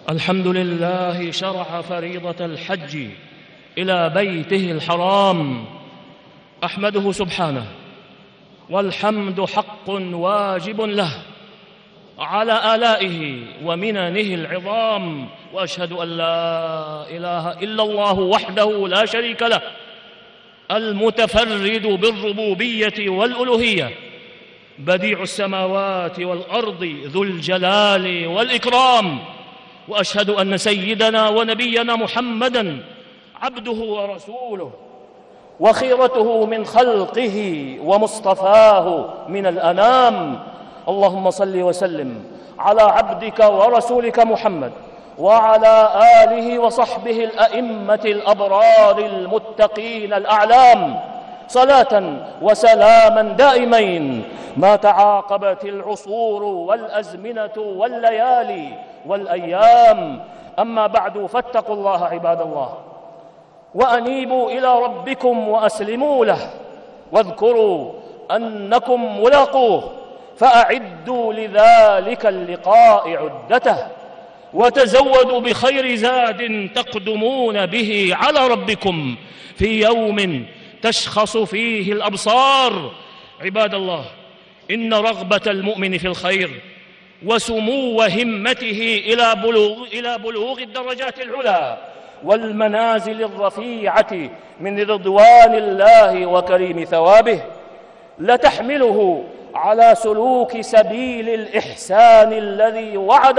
الحمد لله شرع فريضة الحج إلى بيته الحرام، أحمده سبحانه، والحمد حق واجب له على آلائه ومننه العظام، وأشهد أن لا إله إلا الله وحده لا شريك له، المتفرد بالربوبية والألوهية، بديع السماوات والأرض، ذو الجلال والإكرام. وأشهد أن سيدنا ونبينا محمدًا عبده ورسوله، وخيرته من خلقه ومصطفاه من الأنام. اللهم صل وسلم على عبدك ورسولك محمد وعلى آله وصحبه الأئمة الأبرار المتقين الأعلام، صلاة وسلاما دائمين ما تعاقبت العصور والأزمنة والليالي والأيام. أما بعد، فاتقوا الله عباد الله، وأنيبوا إلى ربكم وأسلموا له، واذكروا أنكم ملاقوه، فأعدوا لذلك اللقاء عدته، وتزودوا بخير زاد تقدمون به على ربكم في يوم تشخص فيه الأبصار. عباد الله، إن رغبة المؤمن في الخير وسمو همته إلى بلوغ الدرجات العلى والمنازل الرفيعة من رضوان الله وكريم ثوابه لتحمله على سلوك سبيل الإحسان الذي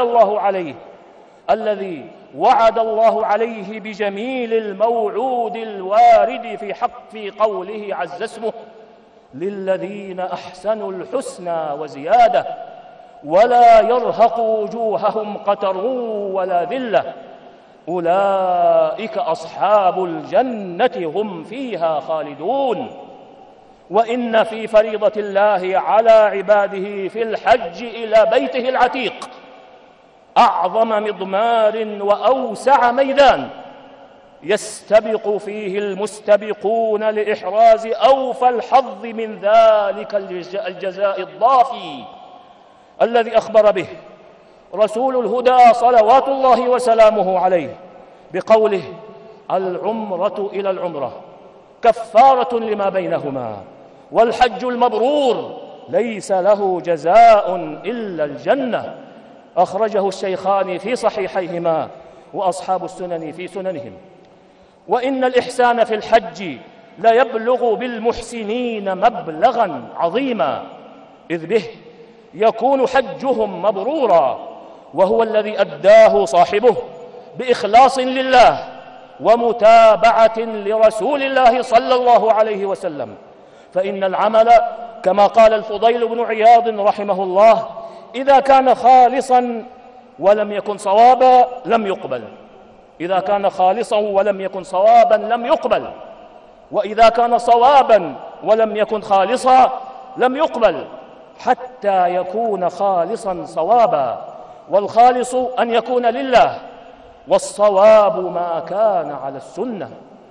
وعد الله عليه بجميل الموعود الوارد في قوله عز اسمه: للذين أحسنوا الحسنى وزيادة ولا يرهق وجوههم قتر ولا ذلة، أولئك أصحاب الجنة هم فيها خالدون. وإن في فريضة الله على عباده في الحج إلى بيته العتيق أعظم مضمار وأوسع ميدان يستبق فيه المستبقون لإحراز أوفى الحظ من ذلك الجزاء الضافي الذي أخبر به رسول الهدى صلوات الله وسلامه عليه بقوله: العمرة إلى العمرة كفارة لما بينهما، والحج المبرور ليس له جزاء إلا الجنة. أخرجه الشيخان في صحيحيهما وأصحاب السنن في سننهم. وإن الإحسان في الحج لا يبلغ بالمحسنين مبلغا عظيما، إذ به يكون حجهم مبرورا، وهو الذي أداه صاحبه بإخلاص لله ومتابعة لرسول الله صلى الله عليه وسلم. فإن العمل كما قال الفضيل بن عياض رحمه الله: إذا كان خالصا ولم يكن صوابا لم يقبل. إذا كان خالصا ولم يكن صوابا لم يقبل، وإذا كان صوابا ولم يكن خالصا لم يقبل، حتى يكون خالصا صوابا. والخالص أن يكون لله، والصواب ما كان على السنة.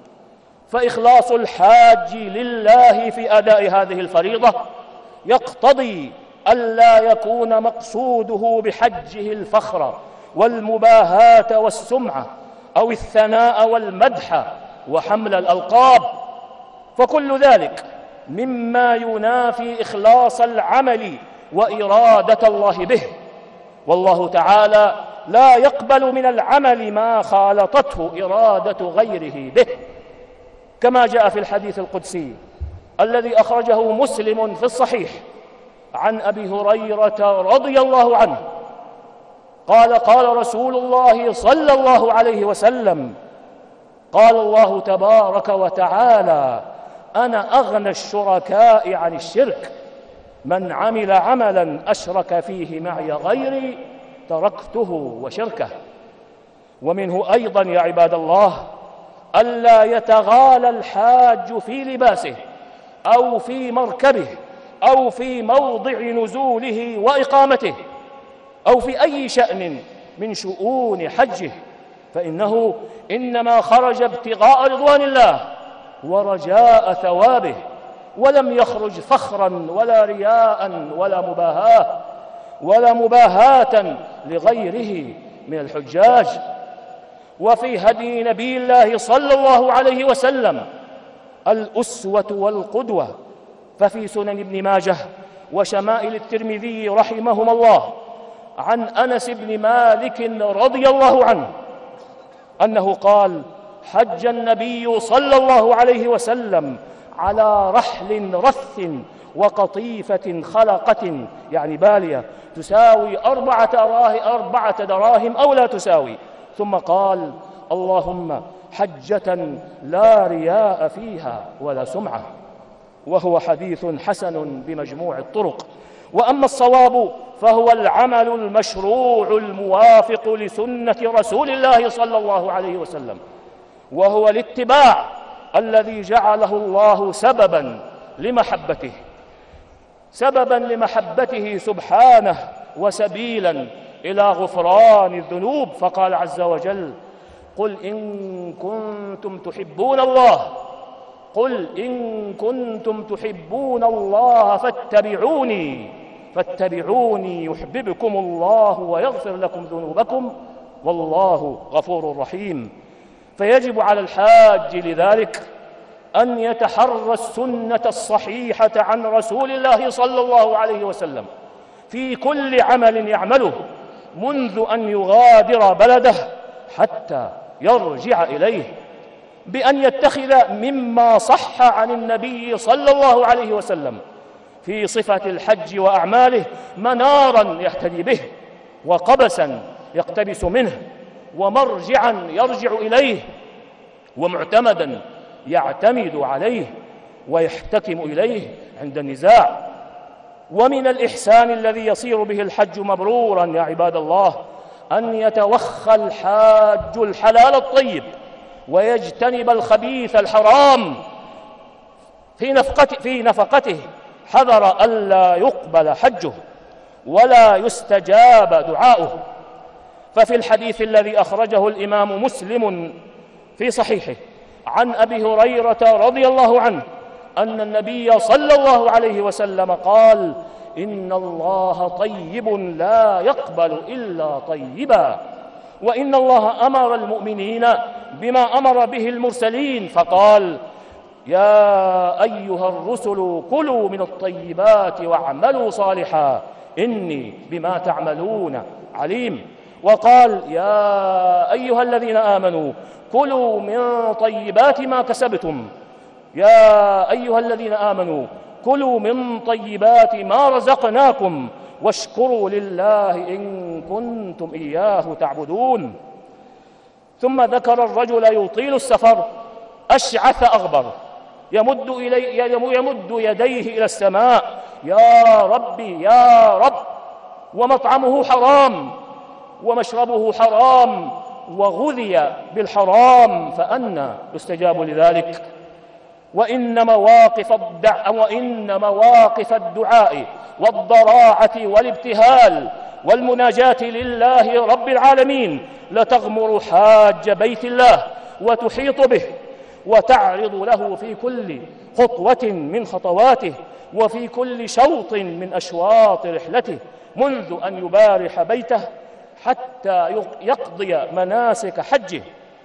فإخلاص الحاج لله في أداء هذه الفريضة يقتضي ألا يكون مقصوده بحجه الفخر والمباهاة والسمعة أو الثناء والمدح وحمل الألقاب، فكل ذلك مما ينافي إخلاص العمل وإرادة الله به. والله تعالى لا يقبل من العمل ما خالطته إرادة غيره به، كما جاء في الحديث القدسي الذي أخرجه مسلم في الصحيح عن أبي هريرة رضي الله عنه قال: قال رسول الله صلى الله عليه وسلم: قال الله تبارك وتعالى: أنا أغنى الشركاء عن الشرك، من عمل عملا أشرك فيه معي غيري تركته وشركه. ومنه أيضا يا عباد الله ألا يتغالى الحاج في لباسه أو في مركبه أو في موضع نزوله وإقامته أو في أي شأن من شؤون حجه، فإنه إنما خرج ابتغاء رضوان الله ورجاء ثوابه، ولم يخرج فخرا ولا رياء ولا مباهاة لغيره من الحجاج. وفي هدي نبي الله صلى الله عليه وسلم الأسوة والقدوة. ففي سنن ابن ماجه وشمائل الترمذي رحمهما الله عن أنس بن مالك رضي الله عنه أنه قال: حج النبي صلى الله عليه وسلم على رحل رث وقطيفة خلقة، يعني بالية، تساوي 4 دراهم أو لا تساوي، ثم قال: اللهم حجة لا رياء فيها ولا سمعة. وهو حديث حسن بمجموع الطرق. وأما الصواب فهو العمل المشروع الموافق لسنة رسول الله صلى الله عليه وسلم، وهو الاتباع الذي جعله الله سببا لمحبته سبحانه وسبيلا إلى غفران الذنوب. فقال عز وجل: قل إن كنتم تحبون الله فاتبعوني يحببكم الله ويغفر لكم ذنوبكم والله غفور رحيم. فيجب على الحاج لذلك أن يتحرى السنة الصحيحة عن رسول الله صلى الله عليه وسلم في كل عمل يعمله، منذ أن يغادر بلده حتى يرجع إليه، بأن يتخذ مما صح عن النبي صلى الله عليه وسلم في صفة الحج وأعماله مناراً يهتدي به، وقبساً يقتبس منه، ومرجعاً يرجع إليه، ومعتمداً يعتمد عليه ويحتكم إليه عند النزاع. ومن الإحسان الذي يصير به الحج مبروراً يا عباد الله أن يتوخى الحاج الحلال الطيب ويجتنب الخبيث الحرام في نفقته، حذر ألا يقبل حجه ولا يستجاب دعاؤه. ففي الحديث الذي أخرجه الإمام مسلم في صحيحه عن أبي هريرة رضي الله عنه أن النبي صلى الله عليه وسلم قال: إن الله طيب لا يقبل إلا طيبا، وإن الله أمر المؤمنين بما أمر به المرسلين فقال: يا أيها الرسل كلوا من الطيبات واعملوا صالحا إني بما تعملون عليم. وقال: يا أيها الذين آمنوا كلوا من طيبات ما كسبتم، يا أيها الذين آمنوا كلوا من طيبات ما رزقناكم واشكروا لله إن كنتم إياه تعبدون. ثم ذكر الرجل يطيل السفر أشعث أغبر يمد يديه إلى السماء: يا ربي يا رب، ومطعمه حرام ومشربه حرام وغذي بالحرام، فأنى يستجاب لذلك؟ وإن مواقف الدعاء والضراعة والابتهال والمناجاة لله رب العالمين لتغمر حاج بيت الله وتحيط به وتعرض له في كل خطوة من خطواته وفي كل شوط من أشواط رحلته، منذ أن يبارح بيته حتى يقضي مناسك حجه.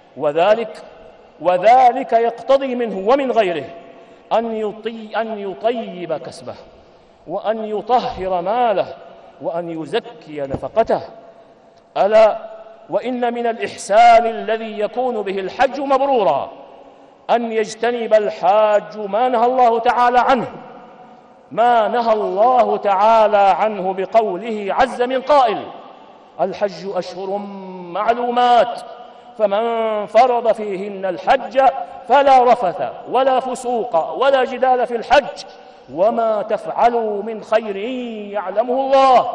وذلك يقتضي منه ومن غيره أن يطيب كسبه، وأن يطهر ماله، وأن يزكي نفقته. ألا وإن من الإحسان الذي يكون به الحج مبرورا أن يجتنب الحاج ما نهى الله تعالى عنه بقوله عز من قائل: الحج أشهر معلومات فمن فرض فيهن الحج فلا رفث ولا فسوق ولا جدال في الحج وما تفعلوا من خير يعلمه الله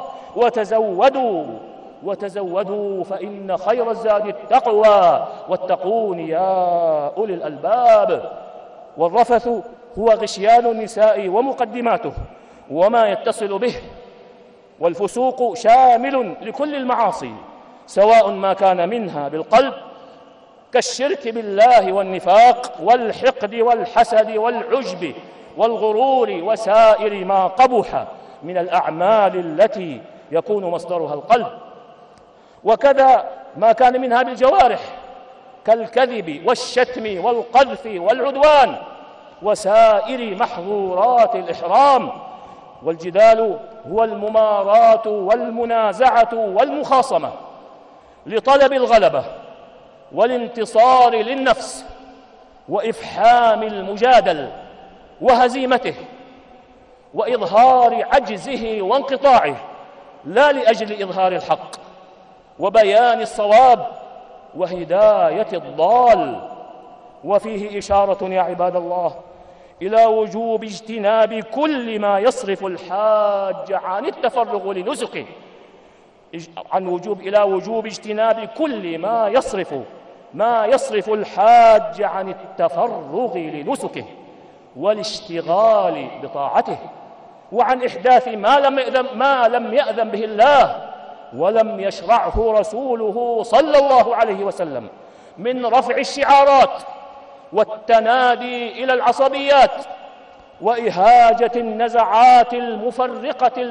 وتزودوا فإن خير الزاد التقوى واتقون يا أولي الألباب. والرفث هو غشيان النساء ومقدماته وما يتصل به، والفسوق شامل لكل المعاصي سواء ما كان منها بالقلب كالشرك بالله والنفاق والحقد والحسد والعجب والغرور وسائر ما قبح من الأعمال التي يكون مصدرها القلب. وكذا ما كان منها بالجوارح كالكذب والشتم والقذف والعدوان وسائر محظورات الإحرام. والجدال هو المماراة والمنازعة والمخاصمة لطلب الغلبة والانتصار للنفس وإفحام المجادل وهزيمته وإظهار عجزه وانقطاعه، لا لأجل إظهار الحق وبيان الصواب وهداية الضال. وفيه إشارة يا عباد الله إلى وجوب اجتناب كل ما يصرف الحاج عن التفرغ لنسكه، إلى وجوب اجتناب كل ما يصرف الحاج عن التفرغ لنسكه والاشتغال بطاعته، وعن إحداث ما لم يأذن به الله ولم يشرعه رسوله صلى الله عليه وسلم من رفع الشعارات والتنادي إلى العصبيات وإهاجة النزعات المفرقة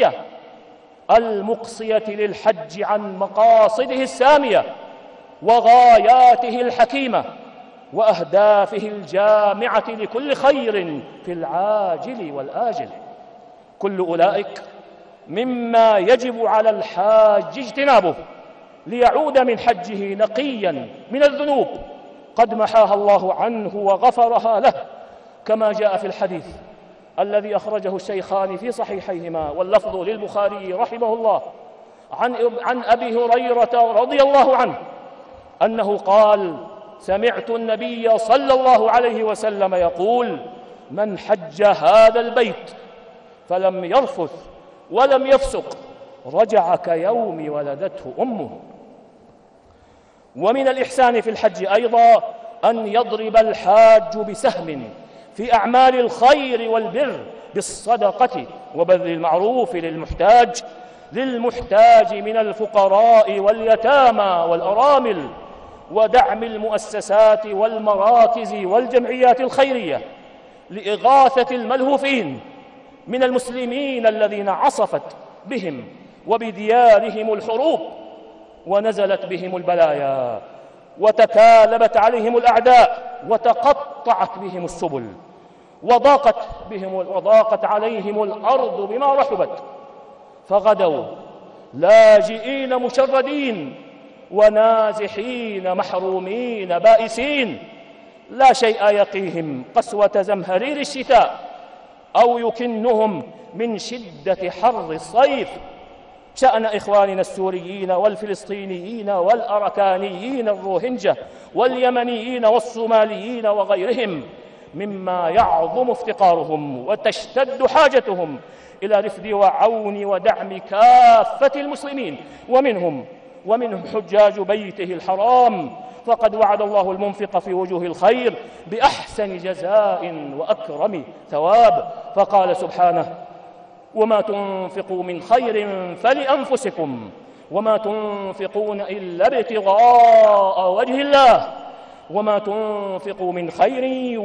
المقصية للحج عن مقاصده السامية وغاياته الحكيمة وأهدافه الجامعة لكل خير في العاجل والآجل. كل أولئك مما يجب على الحاج اجتنابه ليعود من حجه نقيا من الذنوب قد محاها الله عنه وغفرها له، كما جاء في الحديث الذي أخرجه الشيخان في صحيحيهما واللفظ للبخاري رحمه الله عن أبي هريرة رضي الله عنه أنه قال: سمعت النبي صلى الله عليه وسلم يقول: من حج هذا البيت فلم يرفث ولم يفسق رجع كيوم ولدته أمه. ومن الإحسان في الحج أيضا أن يضرب الحاج بسهم في أعمال الخير والبر بالصدقة وبذل المعروف للمحتاج من الفقراء واليتامى والأرامل، ودعم المؤسسات والمراكز والجمعيات الخيرية لإغاثة الملهوفين من المسلمين الذين عصفت بهم وبديارهم الحروب ونزلت بهم البلايا وتكالبت عليهم الأعداء وتقطعت بهم السبل وضاقت عليهم الأرض بما رحبت، فغدوا لاجئين مشردين ونازحين محرومين بائسين، لا شيء يقيهم قسوة زمهرير الشتاء أو يكنهم من شدة حر الصيف. شأن إخواننا السوريين والفلسطينيين والأركانيين الروهنجة واليمنيين والصوماليين وغيرهم مما يعظم افتقارهم وتشتد حاجتهم إلى رفد وعون ودعم كافة المسلمين ومنهم حجاج بيته الحرام، فقد وعد الله المنفق في وجوه الخير بأحسن جزاء وأكرم ثواب، فقال سبحانه: وما تنفقوا من خير فلأنفسكم وما تنفقون إلا ابتغاء وجه الله وما تنفقوا من خير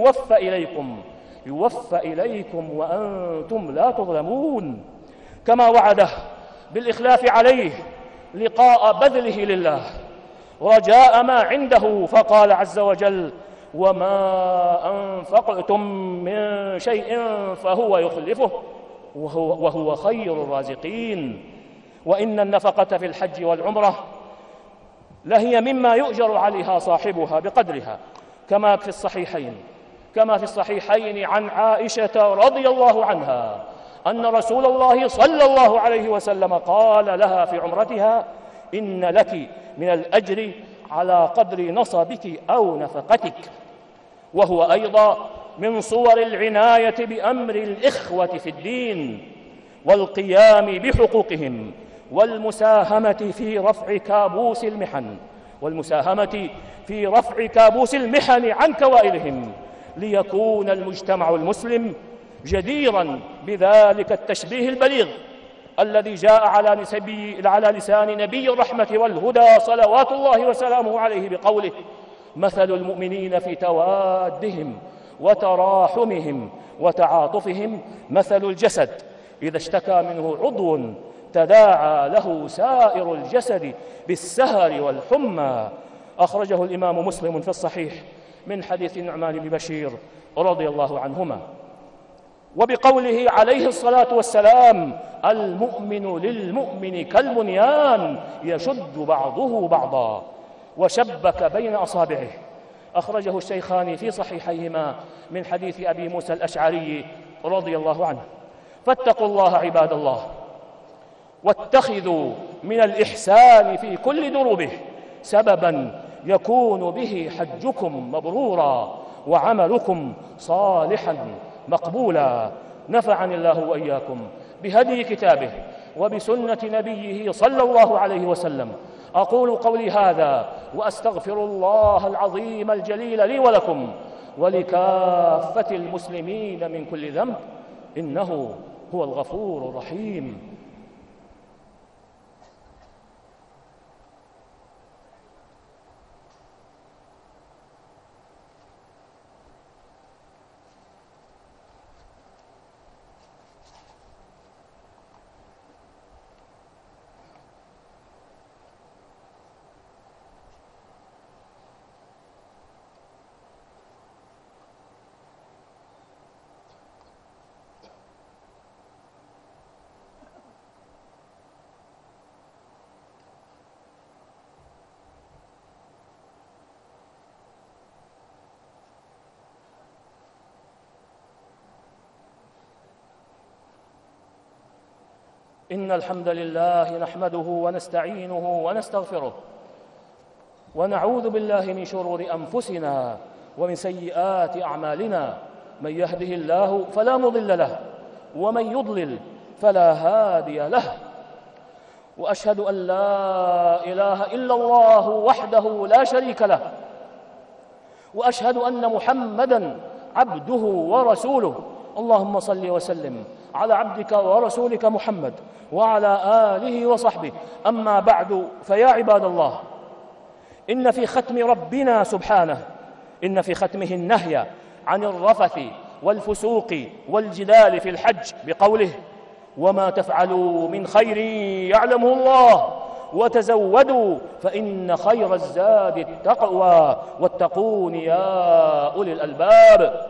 يوفى إليكم وأنتم لا تظلمون. كما وعده بالإخلاف عليه لقاء بذله لله رجاء ما عنده، فقال عز وجل: وما أنفقتم من شيء فهو يخلفه وهو خير الرازقين. وإن النفقة في الحج والعمرة لهي مما يؤجر عليها صاحبها بقدرها، كما في الصحيحين عن عائشة رضي الله عنها أن رسول الله صلى الله عليه وسلم قال لها في عمرتها: إن لك من الأجر على قدر نصبك أو نفقتك. وهو أيضا من صور العناية بأمر الإخوة في الدين والقيام بحقوقهم والمساهمة في رفع كابوس المحن عن كوائرهم، ليكون المجتمع المسلم جديرا بذلك التشبيه البليغ الذي جاء على لسان نبي الرحمة والهدى صلوات الله وسلامه عليه بقوله: مثل المؤمنين في توادهم وتراحمهم وتعاطفهم مثل الجسد إذا اشتكى منه عضو تداعى له سائر الجسد بالسهر والحمى. أخرجه الإمام مسلم في الصحيح من حديث النعمان بن بشير رضي الله عنهما. وبقوله عليه الصلاة والسلام: المؤمن للمؤمن كالبنيان يشد بعضه بعضا، وشبك بين أصابعه. أخرجه الشيخان في صحيحيهما من حديث أبي موسى الأشعري رضي الله عنه. فاتقوا الله عباد الله، واتخذوا من الإحسان في كل دروبه سببا يكون به حجكم مبرورا وعملكم صالحا مقبولا. نفعني الله وإياكم بهدي كتابه وبسنة نبيه صلى الله عليه وسلم. أقول قولي هذا وأستغفر الله العظيم الجليل لي ولكم ولكافة المسلمين من كل ذنب، إنه هو الغفور الرحيم. إن الحمد لله نحمده ونستعينه ونستغفره، ونعوذ بالله من شرور أنفسنا ومن سيئات أعمالنا. من يهده الله فلا مضل له، ومن يضلل فلا هادي له. وأشهد أن لا إله إلا الله وحده لا شريك له، وأشهد أن محمدًا عبده ورسوله. اللهم صل وسلم على عبدك ورسولك محمد وعلى آله وصحبه. أما بعد، فيا عباد الله، إن في ختم ربنا سبحانه، إن في ختمه النهي عن الرفث والفسوق والجدال في الحج بقوله: وما تفعلوا من خير يعلمه الله وتزودوا فإن خير الزاد التقوى واتقون يا أولي الألباب.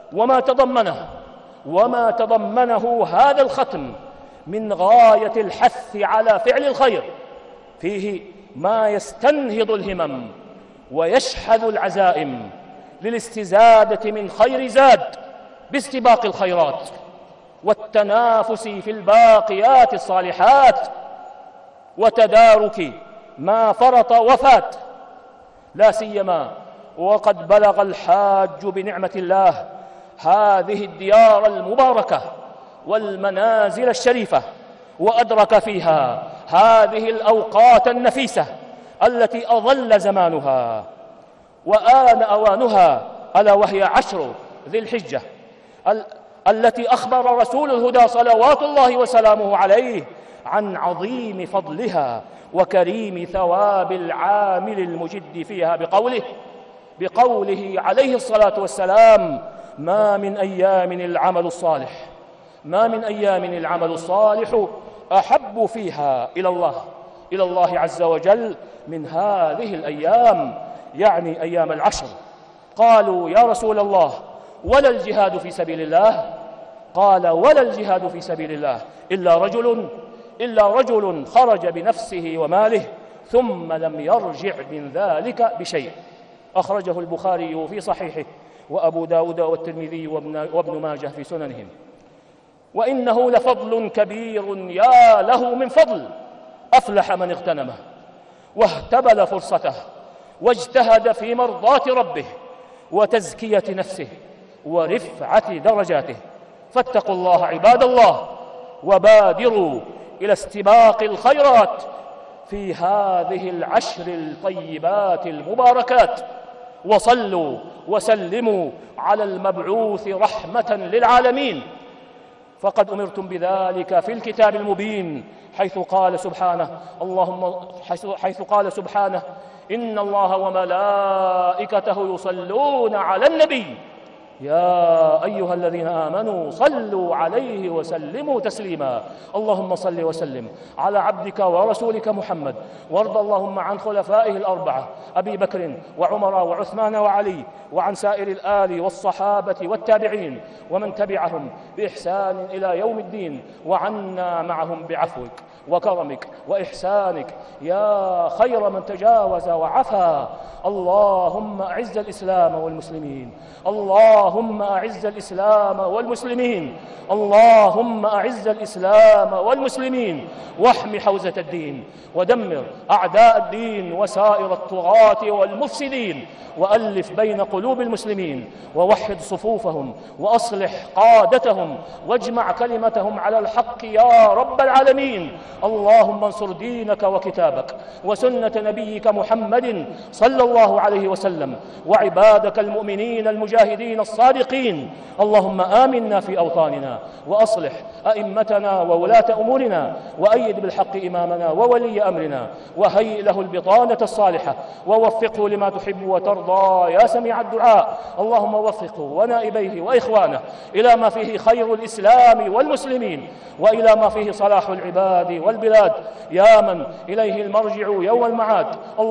وما تضمنه هذا الختم من غاية الحث على فعل الخير، فيه ما يستنهض الهمم ويشحذ العزائم للاستزادة من خير زاد باستباق الخيرات والتنافس في الباقيات الصالحات، وتدارك ما فرط وفات، لا سيما وقد بلغ الحاج بنعمة الله هذه الديار المباركة والمنازل الشريفة، وأدرك فيها هذه الأوقات النفيسة التي أظل زمانها وآن أوانها، ألا وهي 10 ذي الحجة التي أخبر رسول الهدى صلوات الله وسلامه عليه عن عظيم فضلها وكريم ثواب العامل المجد فيها بقوله عليه الصلاة والسلام: ما من أيام العمل الصالح أحب فيها إلى الله عز وجل من هذه الأيام، يعني أيام العشر. قالوا: يا رسول الله، ولا الجهاد في سبيل الله؟ قال: ولا الجهاد في سبيل الله إلا رجل خرج بنفسه وماله ثم لم يرجع من ذلك بشيء. أخرجه البخاري في صحيحه، وأبو داود والترمذي وابن ماجه في سننهم. وإنه لفضل كبير، يا له من فضل، أفلح من اغتنمه واهتبل فرصته واجتهد في مرضاة ربه وتزكية نفسه ورفعة درجاته. فاتقوا الله عباد الله، وبادروا إلى استباق الخيرات في هذه العشر الطيبات المباركات، وصلوا وسلموا على المبعوث رحمة للعالمين، فقد أمرتم بذلك في الكتاب المبين، حيث قال سبحانه: إن الله وملائكته يصلون على النبي يا أيها الذين آمنوا صلوا عليه وسلموا تسليما. اللهم صل وسلم على عبدك ورسولك محمد، وارض اللهم عن خلفائه الأربعة أبي بكر وعمر وعثمان وعلي، وعن سائر الآل والصحابة والتابعين ومن تبعهم بإحسان إلى يوم الدين، وعنا معهم بعفوك وكرمك وإحسانك يا خير من تجاوز وعفا. اللهم أعز الإسلام والمسلمين، اللهم أعز الإسلام والمسلمين، اللهم أعز الإسلام والمسلمين، واحم حوزة الدين، ودمر أعداء الدين وسائر الطغاة والمفسدين، وألف بين قلوب المسلمين، ووحد صفوفهم، وأصلح قادتهم، واجمع كلمتهم على الحق يا رب العالمين. اللهم انصر دينك وكتابك وسنة نبيك محمد صلى الله عليه وسلم، وعبادك المؤمنين المجاهدين الصادقين. اللهم آمنا في أوطاننا، وأصلح أئمتنا وولاة أمورنا، وأيد بالحق إمامنا وولي أمرنا، وهيئ له البطانة الصالحة، ووفقه لما تحب وترضى يا سميع الدعاء. اللهم وفقه ونائبيه وإخوانه إلى ما فيه خير الإسلام والمسلمين، وإلى ما فيه صلاح العباد والبلاد، يا من إليه المرجع يوم المعاد.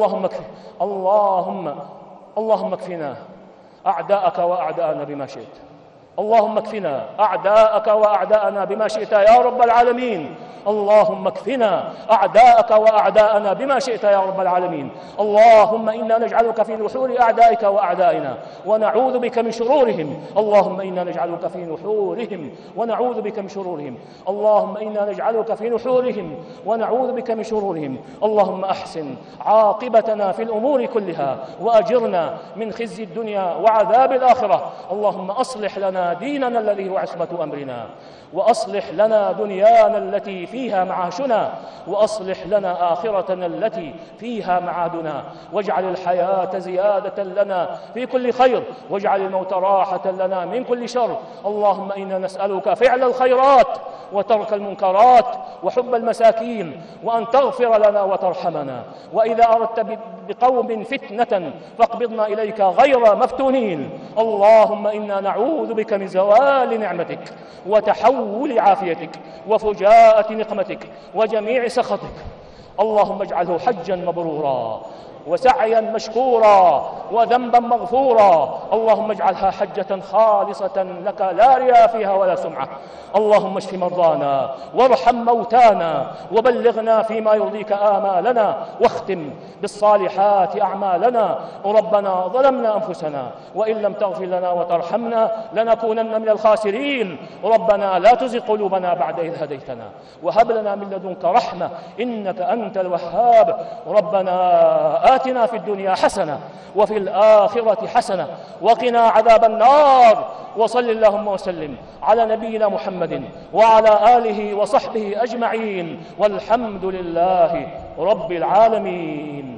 اللهم اكفنا أعداءك وأعداءنا بما شئت. اللهم اكفنا أعداءك وأعداءنا بما شئت يا رب العالمين. اللهم اكفنا أعداءك وأعداءنا بما شئت يا رب العالمين. اللهم إنا نجعلك في نحور أعدائك وأعدائنا ونعوذ بك من شرورهم. اللهم إنا نجعلك في نحورهم ونعوذ بك من شرورهم. اللهم إنا نجعلك في نحورهم ونعوذ بك من شرورهم. اللهم أحسن عاقبتنا في الأمور كلها، وأجرنا من خزي الدنيا وعذاب الآخرة. اللهم أصلح لنا ديننا الذي هو عصمة أمرنا، وأصلح لنا دنيانا التي فيها معاشنا، وأصلح لنا آخرتنا التي فيها معادنا، واجعل الحياة زيادة لنا في كل خير، واجعل الموت راحة لنا من كل شر. اللهم إنا نسألك فعل الخيرات وترك المنكرات وحب المساكين، وأن تغفر لنا وترحمنا، وإذا أردت بقوم فتنة فاقبضنا إليك غير مفتونين. اللهم إنا نعوذ بك من زوال نعمتك وتحول عافيتك وفجاءة نقمتك وجميع سخطك. اللهم اجعله حجا مبرورا وسعيا مشكورا وذنبا مغفورا. اللهم اجعلها حجة خالصة لك لا رياء فيها ولا سمعة. اللهم اشف مرضانا وارحم موتانا وبلغنا فيما يرضيك آمالنا، واختم بالصالحات أعمالنا. ربنا ظلمنا أنفسنا وإن لم تغفر لنا وترحمنا لنكونن من الخاسرين. ربنا لا تزغ قلوبنا بعد إذ هديتنا وهب لنا من لدنك رحمة إنك أنت الوهاب. ربنا آتنا في الدنيا حسنة وفي الآخرة حسنة وقنا عذاب النار. وصل اللهم وسلم على نبينا محمد وعلى آله وصحبه أجمعين، والحمد لله رب العالمين.